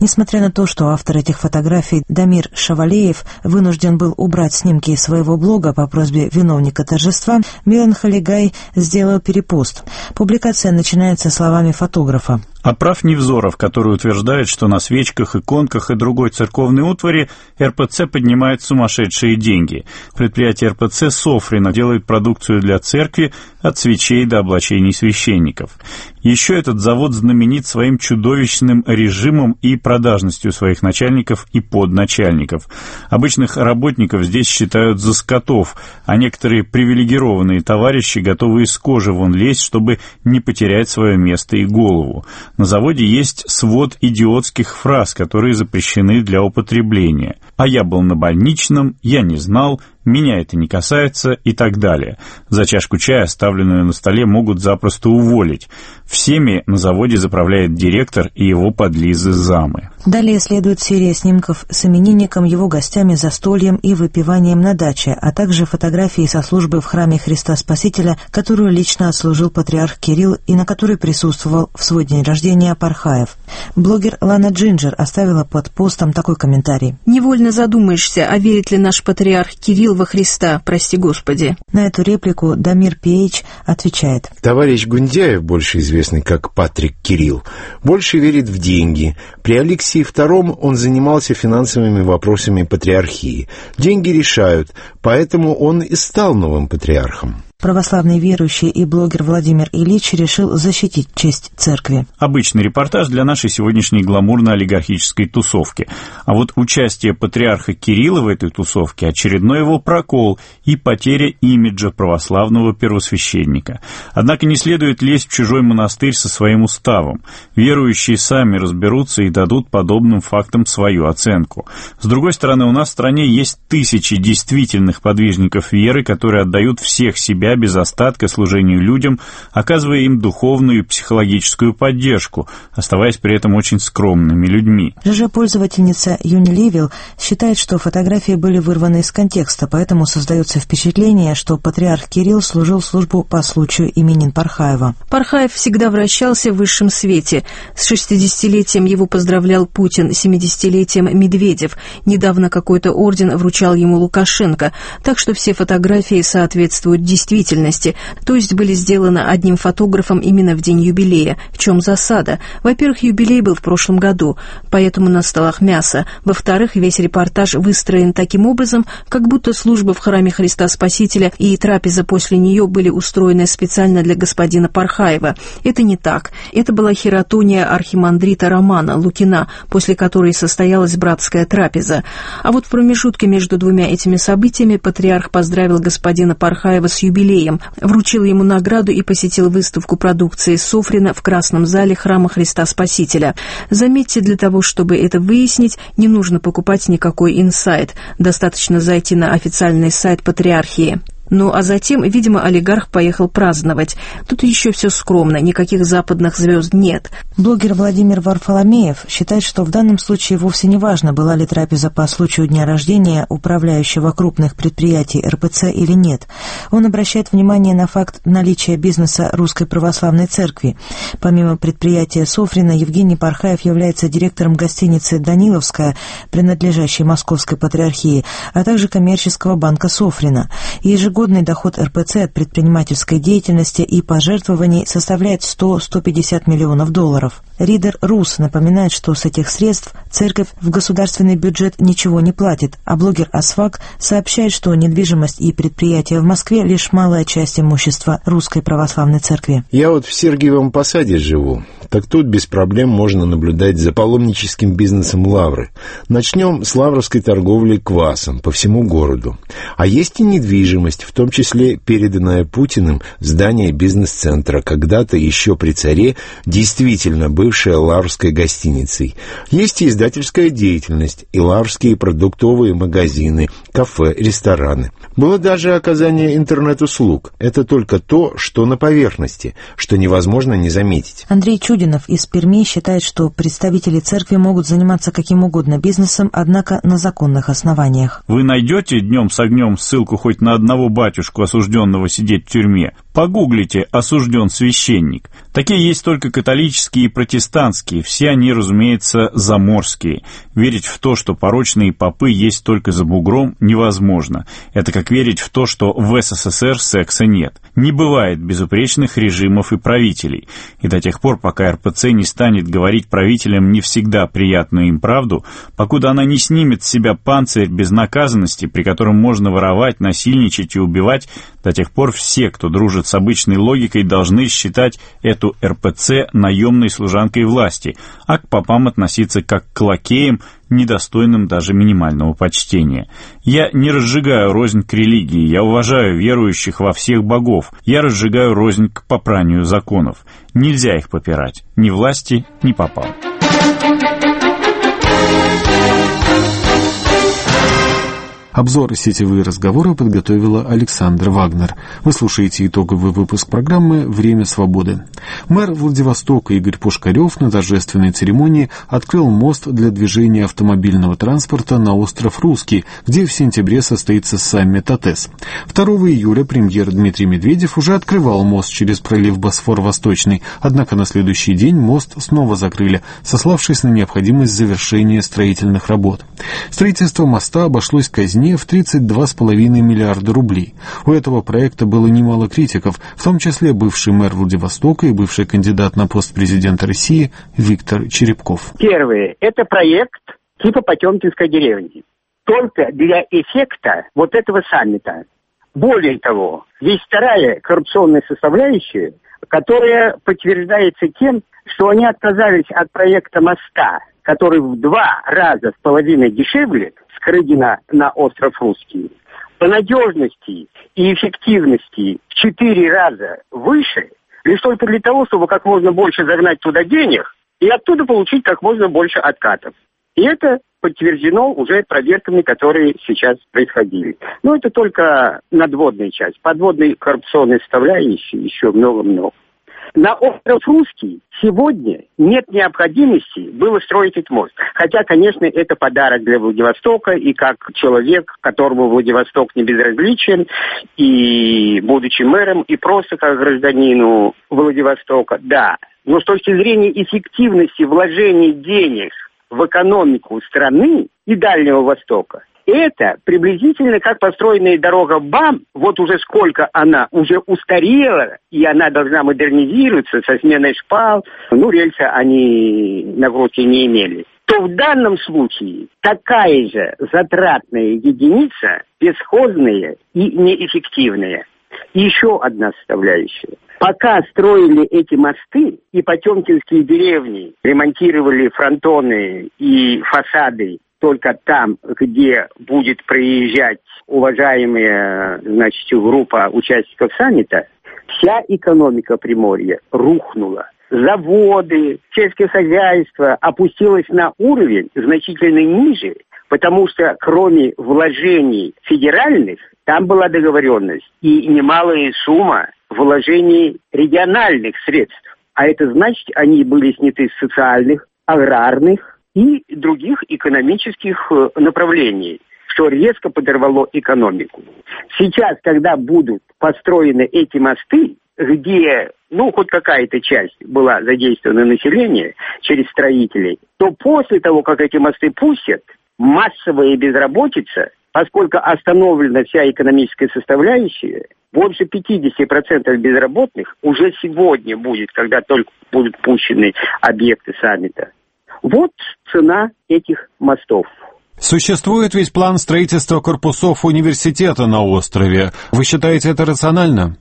Несмотря на то, что автор этих фотографий Дамир Шавалеев вынужден был убрать снимки из своего блога по просьбе виновника торжества, Милан Халигай сделал перепост. Публикация начинается словами фотографа. Оправ Невзоров, который утверждает, что на свечках, иконках и другой церковной утвари эр пэ цэ поднимает сумасшедшие деньги. Предприятие эр пэ цэ Софрино делает продукцию для церкви от свечей до облачений священников. Еще этот завод знаменит своим чудовищным режимом и продажностью своих начальников и подначальников. Обычных работников здесь считают за скотов, а некоторые привилегированные товарищи готовы из кожи вон лезть, чтобы не потерять свое место и голову. На заводе есть свод идиотских фраз, которые запрещены для употребления. «А я был на больничном», «я не знал», «меня это не касается» и так далее. За чашку чая, оставленную на столе, могут запросто уволить. Всеми на заводе заправляет директор и его подлизы-замы. Далее следует серия снимков с именинником, его гостями, застольем и выпиванием на даче, а также фотографии со службы в храме Христа Спасителя, которую лично отслужил патриарх Кирилл и на которой присутствовал в свой день рождения Пархаев. Блогер Лана Джинджер оставила под постом такой комментарий. «Невольно задумаешься, а верит ли наш патриарх Кирилл во Христа, прости Господи». На эту реплику Дамир Пи Эйч отвечает. Товарищ Гундяев, больше известный как Патрик Кирилл, больше верит в деньги. При Алексее втором он занимался финансовыми вопросами патриархии. Деньги решают, поэтому он и стал новым патриархом. Православный верующий и блогер Владимир Ильич решил защитить честь церкви. Обычный репортаж для нашей сегодняшней гламурно-олигархической тусовки. А вот участие патриарха Кирилла в этой тусовке – очередной его прокол и потеря имиджа православного первосвященника. Однако не следует лезть в чужой монастырь со своим уставом. Верующие сами разберутся и дадут подобным фактам свою оценку. С другой стороны, у нас в стране есть тысячи действительных подвижников веры, которые отдают всех себя без остатка служению людям, оказывая им духовную и психологическую поддержку, оставаясь при этом очень скромными людьми. ЖЖ-пользовательница Юни Ливил считает, что фотографии были вырваны из контекста, поэтому создается впечатление, что патриарх Кирилл служил службу по случаю именин Пархаева. Пархаев всегда вращался в высшем свете. С шестидесятилетием его поздравлял Путин, семидесятилетием Медведев. Недавно какой-то орден вручал ему Лукашенко, так что все фотографии соответствуют действительности. То есть были сделаны одним фотографом именно в день юбилея. В чем засада? Во-первых, юбилей был в прошлом году, поэтому на столах мясо. Во-вторых, весь репортаж выстроен таким образом, как будто служба в храме Христа Спасителя и трапеза после нее были устроены специально для господина Пархаева. Это не так. Это была хератония архимандрита Романа Лукина, после которой состоялась братская трапеза. А вот в промежутке между двумя этими событиями патриарх поздравил господина Пархаева с юбилеем, вручил ему награду и посетил выставку продукции Софрино в Красном зале храма Христа Спасителя. Заметьте, для того, чтобы это выяснить, не нужно покупать никакой инсайт. Достаточно зайти на официальный сайт Патриархии. Ну, а затем, видимо, олигарх поехал праздновать. Тут еще все скромно, никаких западных звезд нет. Блогер Владимир Варфоломеев считает, что в данном случае вовсе не важно, была ли трапеза по случаю дня рождения управляющего крупных предприятий эр пэ цэ или нет. Он обращает внимание на факт наличия бизнеса Русской Православной Церкви. Помимо предприятия Софрино, Евгений Пархаев является директором гостиницы «Даниловская», принадлежащей Московской Патриархии, а также коммерческого банка Софрино. Ежегодно Ежегодный доход эр пэ цэ от предпринимательской деятельности и пожертвований составляет сто - сто пятьдесят миллионов долларов. Ридер Рус напоминает, что с этих средств церковь в государственный бюджет ничего не платит, а блогер Асфак сообщает, что недвижимость и предприятия в Москве лишь малая часть имущества Русской Православной Церкви. Я вот в Сергиевом Посаде живу, так тут без проблем можно наблюдать за паломническим бизнесом Лавры. Начнем с лавровской торговли квасом по всему городу. А есть и недвижимость, в том числе переданное Путиным здание бизнес-центра, когда-то еще при царе, действительно бывшая лаврской гостиницей. Есть и издательская деятельность, и лаврские продуктовые магазины, кафе, рестораны. Было даже оказание интернет-услуг. Это только то, что на поверхности, что невозможно не заметить. Андрей Чудинов из Перми считает, что представители церкви могут заниматься каким угодно бизнесом, однако на законных основаниях. Вы найдете днем с огнем ссылку хоть на одного батюшку, осужденного сидеть в тюрьме? Погуглите «осужден священник». Такие есть только католические и протестантские, все они, разумеется, заморские. Верить в то, что порочные попы есть только за бугром, невозможно. Это как верить в то, что в СССР секса нет. Не бывает безупречных режимов и правителей. И до тех пор, пока эр пэ цэ не станет говорить правителям не всегда приятную им правду, покуда она не снимет с себя панцирь безнаказанности, при котором можно воровать, насильничать и убивать, до тех пор все, кто дружит с обычной логикой, должны считать эту эр пэ цэ наемной служанкой власти, а к попам относиться как к лакеям, недостойным даже минимального почтения. Я не разжигаю рознь к религии, я уважаю верующих во всех богов, я разжигаю рознь к попранию законов. Нельзя их попирать, ни власти, ни попам. Обзор «Сетевые разговоры» подготовила Александра Вагнер. Вы слушаете итоговый выпуск программы «Время свободы». Мэр Владивостока Игорь Пушкарев на торжественной церемонии открыл мост для движения автомобильного транспорта на остров Русский, где в сентябре состоится саммит а тэ э с. второго июля премьер Дмитрий Медведев уже открывал мост через пролив Босфор-Восточный, однако на следующий день мост снова закрыли, сославшись на необходимость завершения строительных работ. Строительство моста обошлось казни в тридцать два с половиной миллиарда рублей. У этого проекта было немало критиков, в том числе бывший мэр Владивостока и бывший кандидат на пост президента России Виктор Черепков. Первое. Это проект типа Потемкинской деревни. Только для эффекта вот этого саммита. Более того, есть вторая коррупционная составляющая, которая подтверждается тем, что они отказались от проекта моста, который в два раза с половиной дешевле, с Крыгина на остров Русский, по надежности и эффективности в четыре раза выше, лишь только для того, чтобы как можно больше загнать туда денег и оттуда получить как можно больше откатов. И это подтверждено уже проверками, которые сейчас происходили. Но это только надводная часть. Подводной коррупционной составляющей еще много-много. На остров Русский сегодня нет необходимости было строить этот мост. Хотя, конечно, это подарок для Владивостока, и как человек, которому Владивосток не безразличен, и будучи мэром, и просто как гражданину Владивостока, да. Но с точки зрения эффективности вложений денег в экономику страны и Дальнего Востока, это приблизительно как построенная дорога БАМ, вот уже сколько она уже устарела, и она должна модернизироваться со сменой шпал, ну, рельсы они нагрузки не имели, то в данном случае такая же затратная единица, бесхозная и неэффективная. И еще одна составляющая. Пока строили эти мосты и потемкинские деревни, ремонтировали фронтоны и фасады, только там, где будет приезжать уважаемая, значит, группа участников саммита, вся экономика Приморья рухнула. Заводы, сельское хозяйство опустилось на уровень значительно ниже, потому что кроме вложений федеральных, там была договоренность и немалая сумма вложений региональных средств. А это значит, они были сняты с социальных, аграрных и других экономических направлений, что резко подорвало экономику. Сейчас, когда будут построены эти мосты, где, ну, хоть какая-то часть была задействована население через строителей, то после того, как эти мосты пустят, массовая безработица, поскольку остановлена вся экономическая составляющая, больше пятьдесят процентов безработных уже сегодня будет, когда только будут пущены объекты саммита. Вот цена этих мостов. Существует ведь план строительства корпусов университета на острове. Вы считаете это рационально?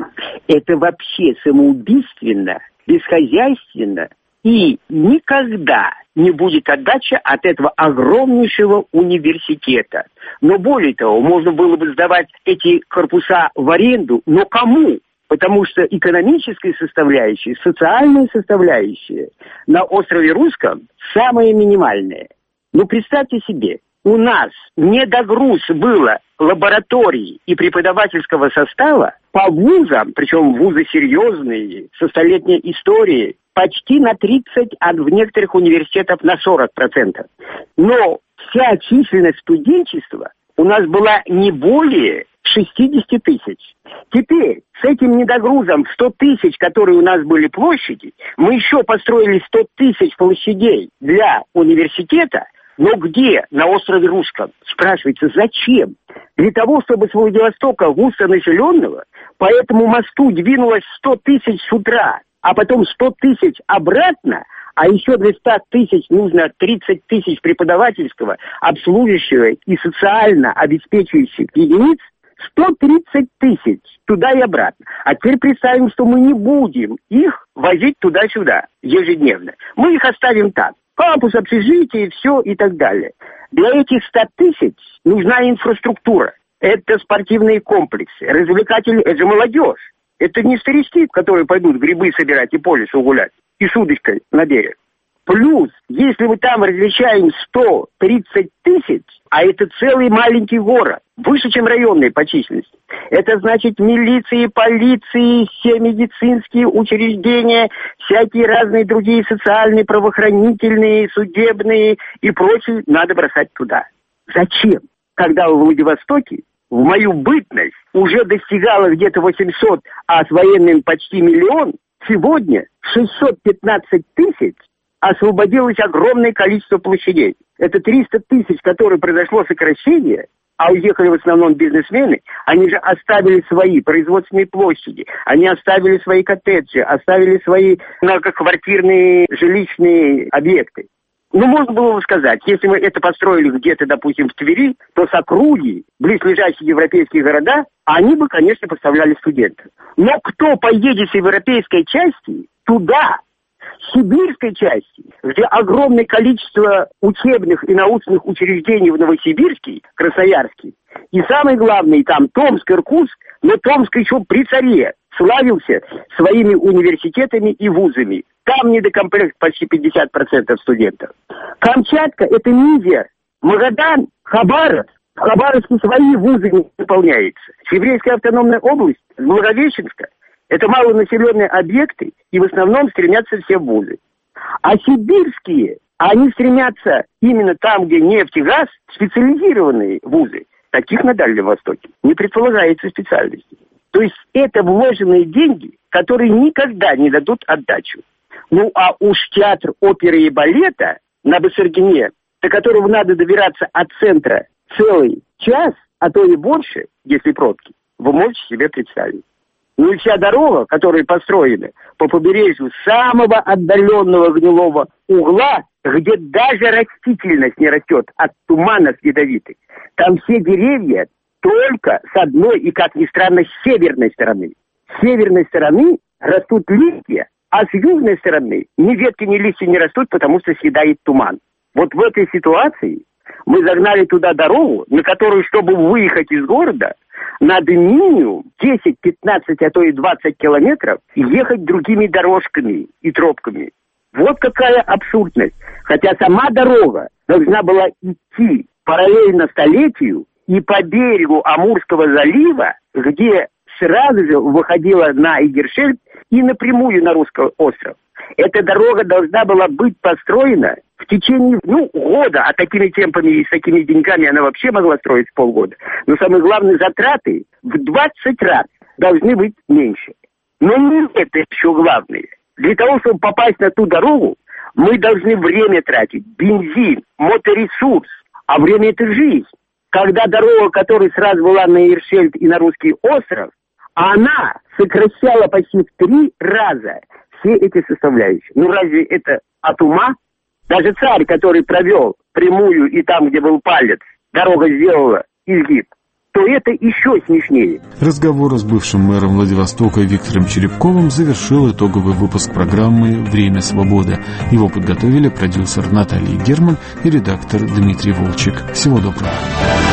Это вообще самоубийственно, бесхозяйственно, и никогда не будет отдачи от этого огромнейшего университета. Но более того, можно было бы сдавать эти корпуса в аренду, но кому? Потому что экономическая составляющая, социальная составляющая на острове Русском самая минимальная. Ну, представьте себе, у нас недогруз было лабораторий и преподавательского состава по вузам, причем вузы серьезные, со столетней историей, почти на тридцать, а в некоторых университетах на сорок процентов. Но вся численность студенчества у нас была не более шестьдесят тысяч. Теперь с этим недогрузом в сто тысяч, которые у нас были площади, мы еще построили сто тысяч площадей для университета, но где? На острове Русском. Спрашивается, зачем? Для того, чтобы с Владивостока, густонаселенного, по этому мосту двинулось сто тысяч с утра, а потом сто тысяч обратно, а еще для ста тысяч нужно тридцать тысяч преподавательского, обслуживающего и социально обеспечивающих единиц, сто тридцать тысяч туда и обратно. А теперь представим, что мы не будем их возить туда-сюда ежедневно. Мы их оставим так. Кампус, общежитие, все и так далее. Для этих ста тысяч нужна инфраструктура. Это спортивные комплексы, развлекательные, это же молодежь. Это не старички, которые пойдут грибы собирать и по лесу гулять, и с удочкой на берег. Плюс, если мы там размещаем сто тридцать тысяч, а это целый маленький город, выше, чем районные по численности, это значит милиции, полиции, все медицинские учреждения, всякие разные другие социальные, правоохранительные, судебные и прочие надо бросать туда. Зачем? Когда в Владивостоке в мою бытность уже достигало где-то восемьсот, а с военным почти миллион, сегодня шестьсот пятнадцать тысяч освободилось огромное количество площадей. Это триста тысяч, которые произошло сокращение, а уехали в основном бизнесмены, они же оставили свои производственные площади, они оставили свои коттеджи, оставили свои многоквартирные жилищные объекты. Ну, можно было бы сказать, если мы это построили где-то, допустим, в Твери, то с округи, близлежащие европейские города, они бы, конечно, поставляли студентов. Но кто поедет с европейской части туда, с сибирской части, где огромное количество учебных и научных учреждений в Новосибирске, Красноярске, и самое главное, там Томск, Иркутск, но Томск еще при царе славился своими университетами и вузами. Там недокомплект почти пятьдесят процентов студентов. Камчатка – это мизер. Магадан, Хабаровск. В Хабаровске свои вузы не выполняются. Еврейская автономная область, Благовещенска – это малонаселенные объекты, и в основном стремятся все вузы. А сибирские, они стремятся именно там, где нефть и газ, специализированные вузы. Таких на Дальнем Востоке не предполагается специальности. То есть это вложенные деньги, которые никогда не дадут отдачу. Ну а уж театр оперы и балета на Басаргине, до которого надо добираться от центра целый час, а то и больше, если пробки, вы можете себе представить. Ну и вся дорога, которая построена по побережью самого отдаленного гнилого угла, где даже растительность не растет от туманов ядовитых, там все деревья только с одной и, как ни странно, с северной стороны. С северной стороны растут листья, а с южной стороны ни ветки, ни листья не растут, потому что съедает туман. Вот в этой ситуации мы загнали туда дорогу, на которую, чтобы выехать из города, надо минимум десять-пятнадцать, а то и двадцать километров ехать другими дорожками и тропками. Вот какая абсурдность. Хотя сама дорога должна была идти параллельно столетию и по берегу Амурского залива, где сразу же выходила на Игершельд и напрямую на Русский остров. Эта дорога должна была быть построена в течение, ну, года, а такими темпами и с такими деньгами она вообще могла строить полгода. Но самое главное, затраты в двадцать раз должны быть меньше. Но не это еще главное. Для того, чтобы попасть на ту дорогу, мы должны время тратить, бензин, моторесурс, а время — это жизнь. Когда дорога, которая сразу была на Иршельд и на Русский остров, она сокращала почти в три раза все эти составляющие. Ну разве это от ума? Даже царь, который провел прямую и там, где был палец, дорога сделала изгиб, то это еще смешнее. Разговор с бывшим мэром Владивостока Виктором Черепковым завершил итоговый выпуск программы «Время свободы». Его подготовили продюсер Наталья Герман и редактор Дмитрий Волчек. Всего доброго.